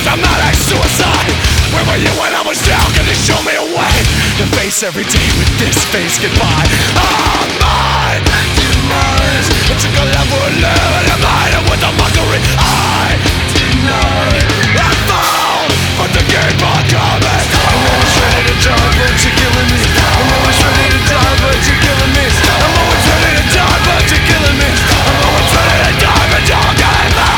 automatic suicide. Where were you when I was down? Can you show me a way to face every day with this face goodbye? I'm mine, demise. I took a love for a love and I'm hiding with the mockery. I deny. I fall, but the game are coming. I'm always ready to die, but you're killing me. I'm always ready to die, but you're killing me. I'm always ready to die, but you're killing me. I'm always ready to die, but you're killing me.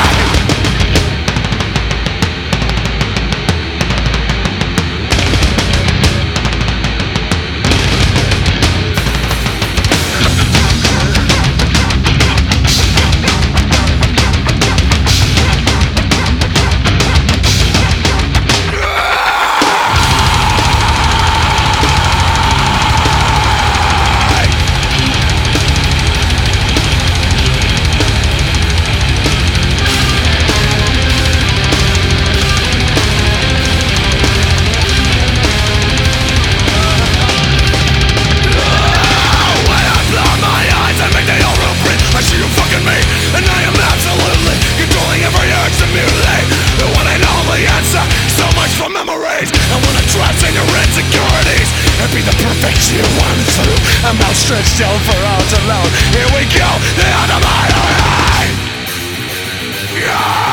I'm outstretched out for out alone. Here we go, the end of my life. Yeah.